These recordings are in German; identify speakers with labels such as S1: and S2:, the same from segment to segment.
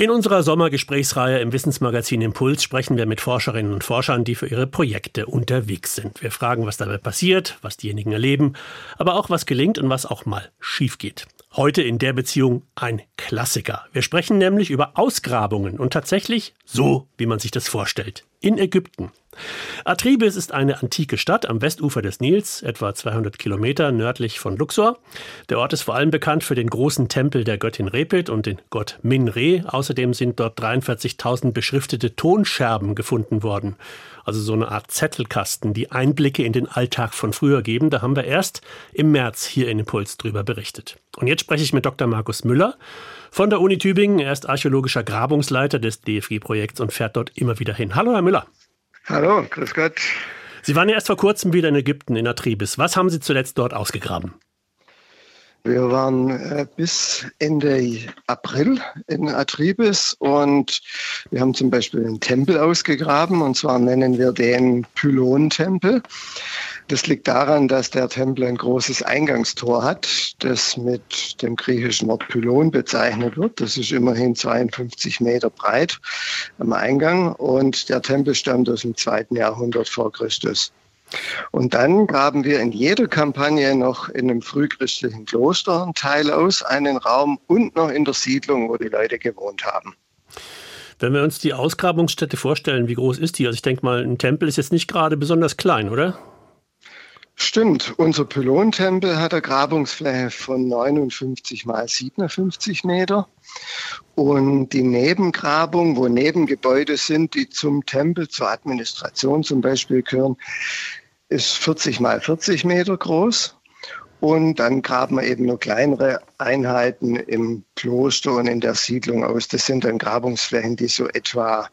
S1: In unserer Sommergesprächsreihe im Wissensmagazin Impuls sprechen wir mit Forscherinnen und Forschern, die für ihre Projekte unterwegs sind. Wir fragen, was dabei passiert, was diejenigen erleben, aber auch, was gelingt und was auch mal schief geht. Heute in der Beziehung ein Klassiker. Wir sprechen nämlich über Ausgrabungen und tatsächlich so, wie man sich das vorstellt. In Ägypten. Athribis ist eine antike Stadt am Westufer des Nils, etwa 200 Kilometer nördlich von Luxor. Der Ort ist vor allem bekannt für den großen Tempel der Göttin Repet und den Gott Min-Re. Außerdem sind dort 43.000 beschriftete Tonscherben gefunden worden. Also so eine Art Zettelkasten, die Einblicke in den Alltag von früher geben. Da haben wir erst im März hier in Impuls drüber berichtet. Und jetzt spreche ich mit Dr. Markus Müller von der Uni Tübingen. Er ist archäologischer Grabungsleiter des DFG-Projekts und fährt dort immer wieder hin. Hallo, Herr Müller.
S2: Hallo, grüß Gott.
S1: Sie waren ja erst vor kurzem wieder in Ägypten, in Athribis. Was haben Sie zuletzt dort ausgegraben?
S2: Wir waren bis Ende April in Athribis und wir haben zum Beispiel einen Tempel ausgegraben, und zwar nennen wir den Pylon-Tempel. Das liegt daran, dass der Tempel ein großes Eingangstor hat, das mit dem griechischen Wort Pylon bezeichnet wird. Das ist immerhin 52 Meter breit am Eingang und der Tempel stammt aus dem 2. Jahrhundert vor Christus. Und dann graben wir in jeder Kampagne noch in einem frühchristlichen Kloster einen Teil aus, einen Raum und noch in der Siedlung, wo die Leute gewohnt haben.
S1: Wenn wir uns die Ausgrabungsstätte vorstellen, wie groß ist die? Also ich denke mal, ein Tempel ist jetzt nicht gerade besonders klein, oder?
S2: Stimmt, unser Pylontempel hat eine Grabungsfläche von 59 mal 57 Meter. Und die Nebengrabung, wo Nebengebäude sind, die zum Tempel, zur Administration zum Beispiel gehören, ist 40 mal 40 Meter groß. Und dann graben wir eben nur kleinere Einheiten im Kloster und in der Siedlung aus. Das sind dann Grabungsflächen, die so etwa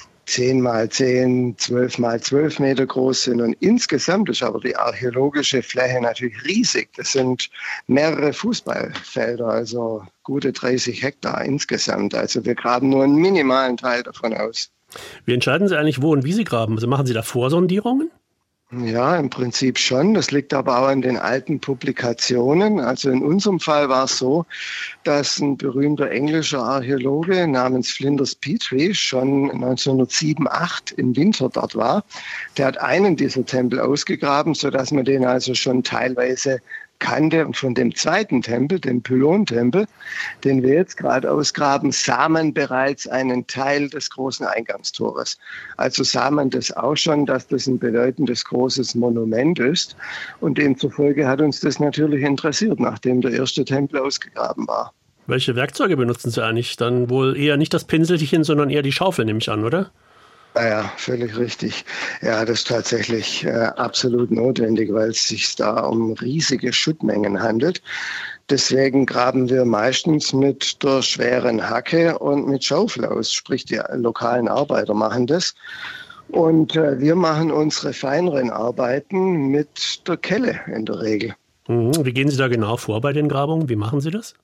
S2: 10 mal 10, 12 mal 12 Meter groß sind. Und insgesamt ist aber die archäologische Fläche natürlich riesig. Das sind mehrere Fußballfelder, also gute 30 Hektar insgesamt. Also wir graben nur einen minimalen Teil davon aus.
S1: Wie entscheiden Sie eigentlich, wo und wie Sie graben? Also machen Sie da Vorsondierungen?
S2: Ja, im Prinzip schon. Das liegt aber auch an den alten Publikationen. Also in unserem Fall war es so, dass ein berühmter englischer Archäologe namens Flinders Petrie schon 1907, 8 im Winter dort war. Der hat einen dieser Tempel ausgegraben, sodass man den also schon teilweise kannte. Und von dem zweiten Tempel, dem Pylon-Tempel, den wir jetzt gerade ausgraben, sah man bereits einen Teil des großen Eingangstores. Also sah man das auch schon, dass das ein bedeutendes großes Monument ist. Und demzufolge hat uns das natürlich interessiert, nachdem der erste Tempel ausgegraben war.
S1: Welche Werkzeuge benutzen Sie eigentlich? Dann wohl eher nicht das Pinselchen, sondern eher die Schaufel, nehme ich an, oder?
S2: Ja, völlig richtig. Ja, das ist tatsächlich absolut notwendig, weil es sich da um riesige Schuttmengen handelt. Deswegen graben wir meistens mit der schweren Hacke und mit Schaufel aus, sprich die lokalen Arbeiter machen das. Und wir machen unsere feineren Arbeiten mit der Kelle in der Regel.
S1: Wie gehen Sie da genau vor bei den Grabungen? Wie machen Sie das?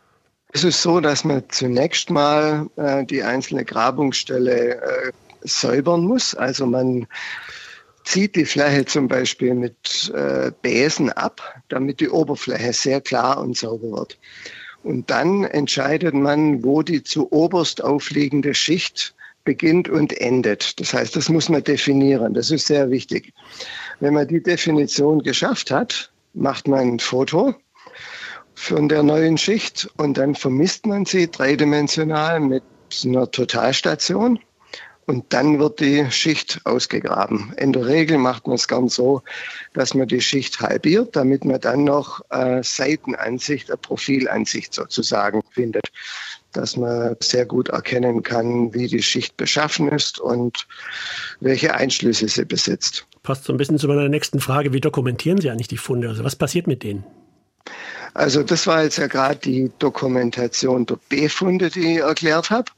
S2: Es ist so, dass man zunächst mal die einzelne Grabungsstelle säubern muss. Also man zieht die Fläche zum Beispiel mit Besen ab, damit die Oberfläche sehr klar und sauber wird. Und dann entscheidet man, wo die zu oberst aufliegende Schicht beginnt und endet. Das heißt, das muss man definieren. Das ist sehr wichtig. Wenn man die Definition geschafft hat, macht man ein Foto von der neuen Schicht und dann vermisst man sie dreidimensional mit einer Totalstation. Und dann wird die Schicht ausgegraben. In der Regel macht man es gern so, dass man die Schicht halbiert, damit man dann noch Seitenansicht, eine Profilansicht sozusagen findet. Dass man sehr gut erkennen kann, wie die Schicht beschaffen ist und welche Einschlüsse sie besitzt.
S1: Passt so ein bisschen zu meiner nächsten Frage. Wie dokumentieren Sie eigentlich die Funde? Also was passiert mit denen?
S2: Also das war jetzt ja gerade die Dokumentation der Befunde, die ich erklärt habe.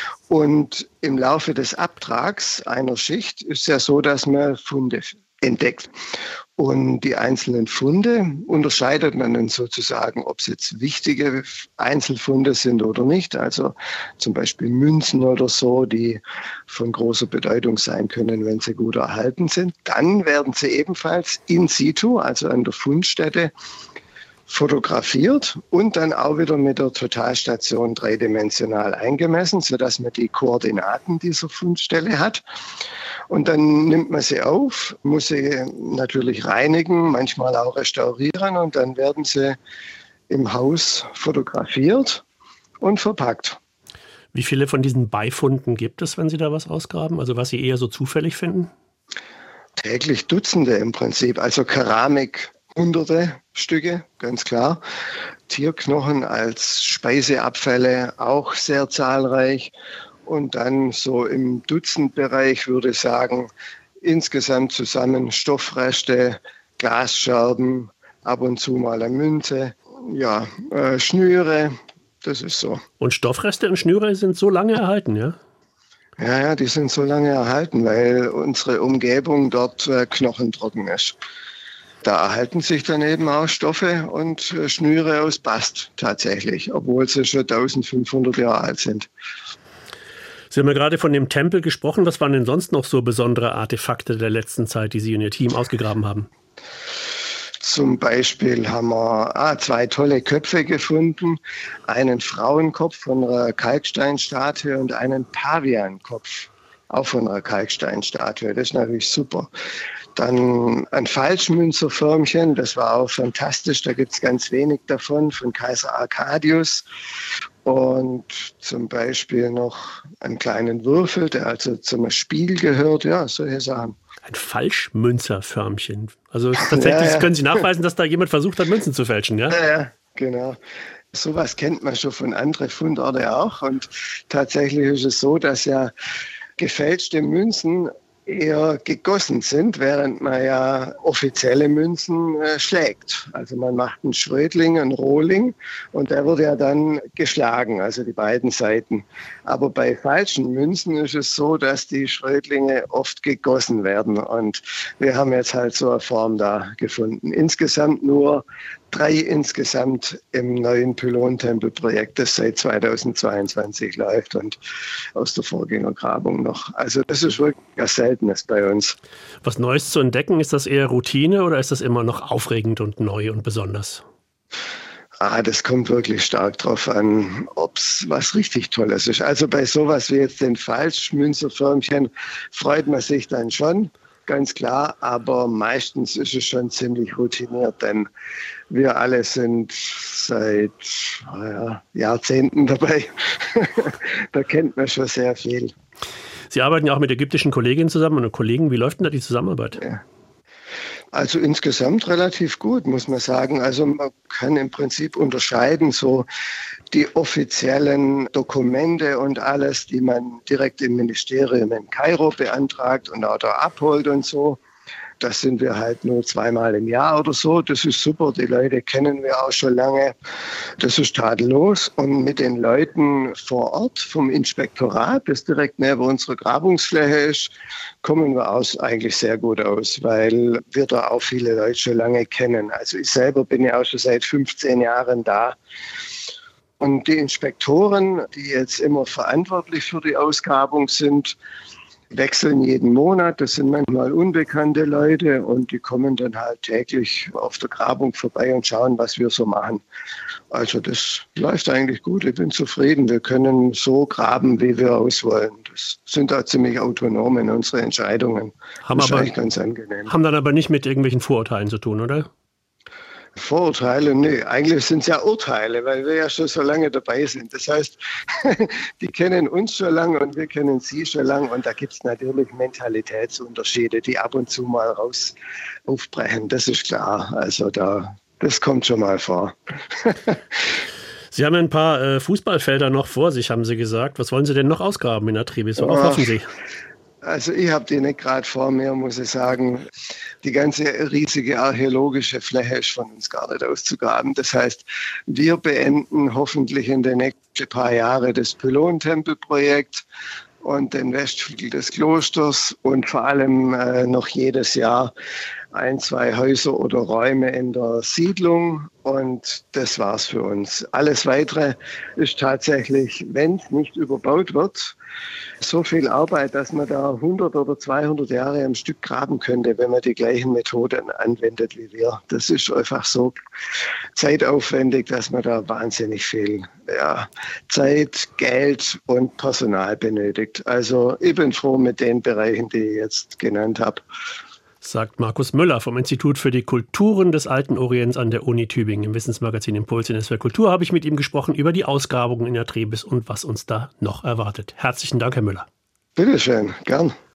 S2: Und im Laufe des Abtrags einer Schicht ist ja so, dass man Funde entdeckt. Und die einzelnen Funde unterscheidet man dann sozusagen, ob es jetzt wichtige Einzelfunde sind oder nicht. Also zum Beispiel Münzen oder so, die von großer Bedeutung sein können, wenn sie gut erhalten sind. Dann werden sie ebenfalls in situ, also an der Fundstätte, fotografiert und dann auch wieder mit der Totalstation dreidimensional eingemessen, sodass man die Koordinaten dieser Fundstelle hat. Und dann nimmt man sie auf, muss sie natürlich reinigen, manchmal auch restaurieren und dann werden sie im Haus fotografiert und verpackt.
S1: Wie viele von diesen Beifunden gibt es, wenn Sie da was ausgraben? Also was Sie eher so zufällig finden?
S2: Täglich Dutzende im Prinzip. Also Keramik, Hunderte Stücke, ganz klar. Tierknochen als Speiseabfälle auch sehr zahlreich. Und dann so im Dutzendbereich würde ich sagen, insgesamt zusammen Stoffreste, Glasscherben, ab und zu mal eine Münze, Schnüre, das ist so.
S1: Und Stoffreste und Schnüre sind so lange erhalten, ja?
S2: Ja, die sind so lange erhalten, weil unsere Umgebung dort knochentrocken ist. Da erhalten sich dann eben auch Stoffe und Schnüre aus Bast tatsächlich, obwohl sie schon 1500 Jahre alt sind.
S1: Sie haben ja gerade von dem Tempel gesprochen. Was waren denn sonst noch so besondere Artefakte der letzten Zeit, die Sie und Ihr Team ausgegraben haben?
S2: Zum Beispiel haben wir 2 tolle Köpfe gefunden. Einen Frauenkopf von einer Kalksteinstatue und einen Paviankopf, auch von einer Kalksteinstatue. Das ist natürlich super. Dann ein Falschmünzerförmchen, das war auch fantastisch. Da gibt es ganz wenig davon, von Kaiser Arcadius. Und zum Beispiel noch einen kleinen Würfel, der also zum Spiel gehört. Ja, solche Sachen.
S1: Ein Falschmünzerförmchen. Also tatsächlich können Sie nachweisen, dass da jemand versucht hat, Münzen zu fälschen, ja?
S2: Ja, genau. Sowas kennt man schon von anderen Fundorten auch. Und tatsächlich ist es so, dass ja gefälschte Münzen eher gegossen sind, während man ja offizielle Münzen schlägt. Also man macht einen Schrödling, einen Rohling und der wird ja dann geschlagen, also die beiden Seiten. Aber bei falschen Münzen ist es so, dass die Schrödlinge oft gegossen werden und wir haben jetzt halt so eine Form da gefunden. Insgesamt nur 3 insgesamt im neuen Pylontempelprojekt, das seit 2022 läuft und aus der Vorgängergrabung noch. Also das ist wirklich was Seltenes bei uns.
S1: Was Neues zu entdecken, ist das eher Routine oder ist das immer noch aufregend und neu und besonders?
S2: Das kommt wirklich stark drauf an, ob es was richtig Tolles ist. Also bei sowas wie jetzt den Falschmünzerförmchen freut man sich dann schon. Ganz klar, aber meistens ist es schon ziemlich routiniert, denn wir alle sind seit Jahrzehnten dabei. Da kennt man schon sehr viel.
S1: Sie arbeiten ja auch mit ägyptischen Kolleginnen zusammen und Kollegen. Wie läuft denn da die Zusammenarbeit?
S2: Ja. Also insgesamt relativ gut, muss man sagen. Also man kann im Prinzip unterscheiden, so die offiziellen Dokumente und alles, die man direkt im Ministerium in Kairo beantragt und auch da abholt und so. Das sind wir halt nur 2-mal im Jahr oder so. Das ist super. Die Leute kennen wir auch schon lange. Das ist tadellos. Und mit den Leuten vor Ort vom Inspektorat, das direkt neben unserer Grabungsfläche ist, kommen wir eigentlich sehr gut aus, weil wir da auch viele Leute schon lange kennen. Also ich selber bin ja auch schon seit 15 Jahren da. Und die Inspektoren, die jetzt immer verantwortlich für die Ausgrabung sind, wechseln jeden Monat. Das sind manchmal unbekannte Leute und die kommen dann halt täglich auf der Grabung vorbei und schauen, was wir so machen. Also das läuft eigentlich gut. Ich bin zufrieden. Wir können so graben, wie wir auswollen. Das sind da ziemlich autonom in unsere Entscheidungen. Das ist eigentlich ganz angenehm.
S1: Haben dann aber nicht mit irgendwelchen Vorurteilen zu tun, oder?
S2: Vorurteile? Nee, eigentlich sind es ja Urteile, weil wir ja schon so lange dabei sind. Das heißt, die kennen uns schon lange und wir kennen sie schon lange und da gibt es natürlich Mentalitätsunterschiede, die ab und zu mal aufbrechen. Das ist klar. Also das kommt schon mal vor.
S1: Sie haben ein paar Fußballfelder noch vor sich, haben Sie gesagt. Was wollen Sie denn noch ausgraben in Atribis? Worauf hoffen Sie?
S2: Also ich habe die nicht gerade vor mir, muss ich sagen. Die ganze riesige archäologische Fläche ist von uns gar nicht auszugraben. Das heißt, wir beenden hoffentlich in den nächsten paar Jahren das Pylontempelprojekt und den Westflügel des Klosters und vor allem noch jedes Jahr ein, zwei Häuser oder Räume in der Siedlung und das war's für uns. Alles Weitere ist tatsächlich, wenn es nicht überbaut wird, so viel Arbeit, dass man da 100 oder 200 Jahre am Stück graben könnte, wenn man die gleichen Methoden anwendet wie wir. Das ist einfach so zeitaufwendig, dass man da wahnsinnig viel Zeit, Geld und Personal benötigt. Also ich bin froh mit den Bereichen, die ich jetzt genannt habe.
S1: Sagt Markus Müller vom Institut für die Kulturen des Alten Orients an der Uni Tübingen. Im Wissensmagazin Impuls in SWR Kultur habe ich mit ihm gesprochen über die Ausgrabungen in der Trebis und was uns da noch erwartet. Herzlichen Dank, Herr Müller.
S2: Bitteschön, gern.